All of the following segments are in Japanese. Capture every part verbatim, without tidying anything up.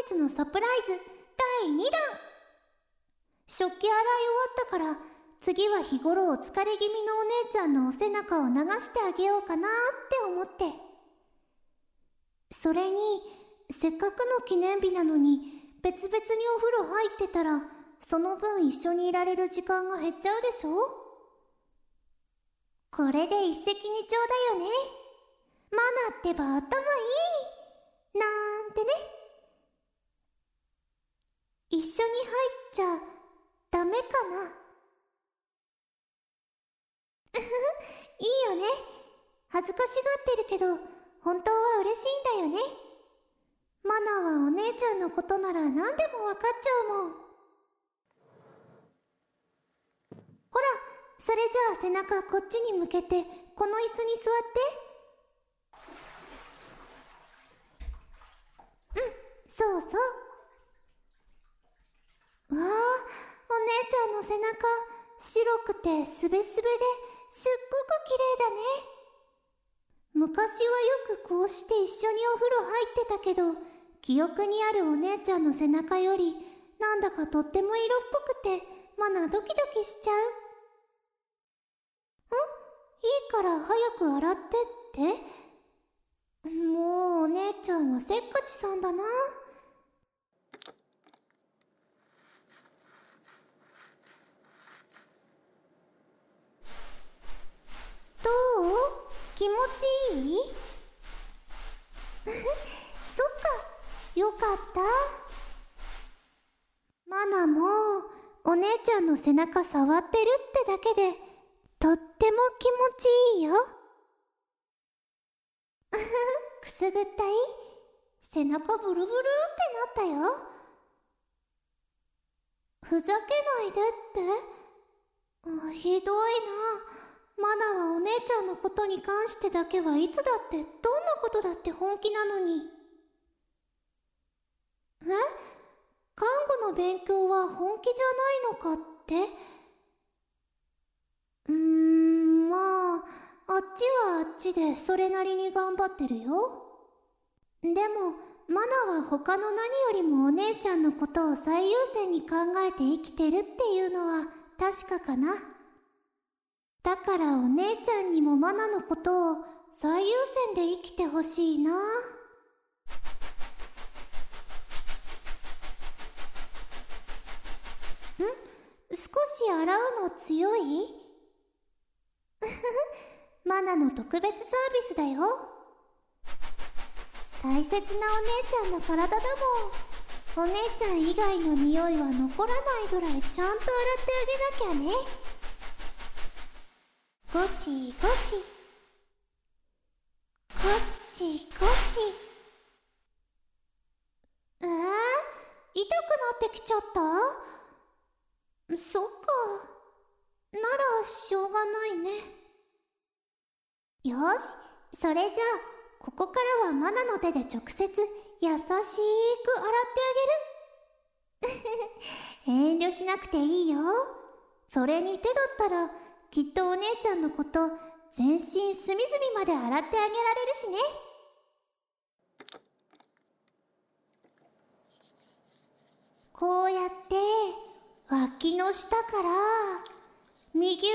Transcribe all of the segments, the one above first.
日のサプライズだいにだん。食器洗い終わったから、次は日頃お疲れ気味のお姉ちゃんのお背中を流してあげようかなって思って。それに、せっかくの記念日なのに別々にお風呂入ってたら、その分一緒にいられる時間が減っちゃうでしょ。これで一石二鳥だよね。マナってば頭いいなんてね。一緒に入っちゃダメかな。うふふ、いいよね。恥ずかしがってるけど本当は嬉しいんだよね。マナはお姉ちゃんのことなら何でもわかっちゃうもん。ほら、それじゃあ背中こっちに向けてこの椅子に座って。うん、そうそう。わあ、お姉ちゃんの背中白くてすべすべですっごく綺麗だね。昔はよくこうして一緒にお風呂入ってたけど、記憶にあるお姉ちゃんの背中よりなんだかとっても色っぽくてマナドキドキしちゃう。ん？いいから早く洗ってって。もうお姉ちゃんはせっかちさんだな。どう？気持ちいい？そっか、よかった。マナもお姉ちゃんの背中触ってるってだけでとっても気持ちいいよ。くすぐったい？背中ブルブルってなったよ。ふざけないでって。ひどいな。マナはお姉ちゃんのことに関してだけはいつだってどんなことだって本気なのに。え？看護の勉強は本気じゃないのかって？うーん、まあ、あっちはあっちでそれなりに頑張ってるよ。でも、マナは他の何よりもお姉ちゃんのことを最優先に考えて生きてるっていうのは確かかな。だからお姉ちゃんにもマナのことを最優先で生きてほしいな。ん？少し洗うの強い？マナの特別サービスだよ。大切なお姉ちゃんの体だもん。お姉ちゃん以外の匂いは残らないぐらいちゃんと洗ってあげなきゃね。ゴシゴシゴシゴシ。えー、痛くなってきちゃった？そっか。ならしょうがないね。よし、それじゃあここからはマナの手で直接優しく洗ってあげる。遠慮しなくていいよ。それに手だったらきっとお姉ちゃんのこと全身隅々まで洗ってあげられるしね。こうやって脇の下から右腕にか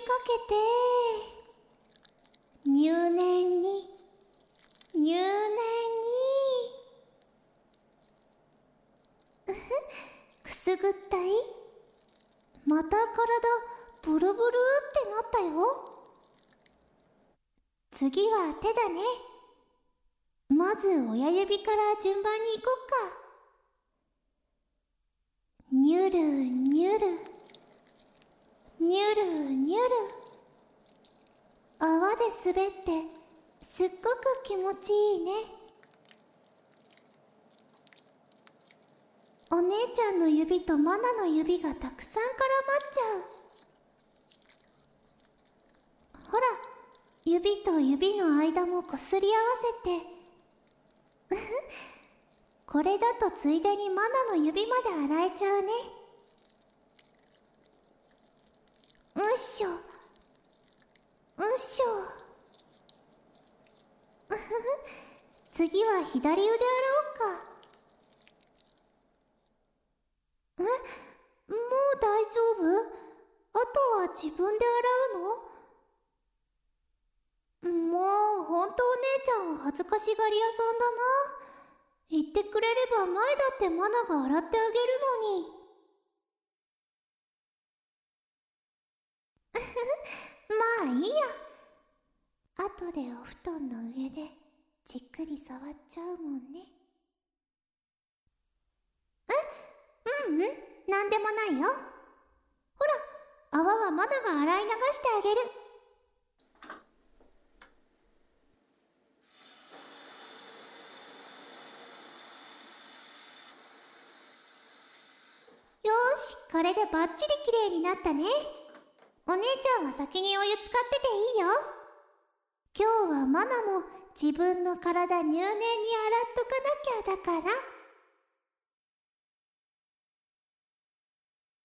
けて入念に入念にくすぐったい？また体ブルブルってなったよ。次は手だね。まず親指から順番に行こっか。ニュルニュルニュルニュル。泡で滑ってすっごく気持ちいいね。お姉ちゃんの指とマナの指がたくさん絡まっちゃう。ほら、指と指の間もこすり合わせて。これだとついでにマナの指まで洗えちゃうね。うっしょうっしょ。次は左腕洗おうか。 恥ずかしがり屋さんだな。言ってくれれば前だってマナが洗ってあげるのに。まあいいや。後でお布団の上でじっくり触っちゃうもんね。え、ううん、なんでもないよ。ほら、泡はマナが洗い流してあげる。よーし、これでバッチリ綺麗になったね。お姉ちゃんは先にお湯使ってていいよ。今日はマナも自分の体入念に洗っとかなきゃだから。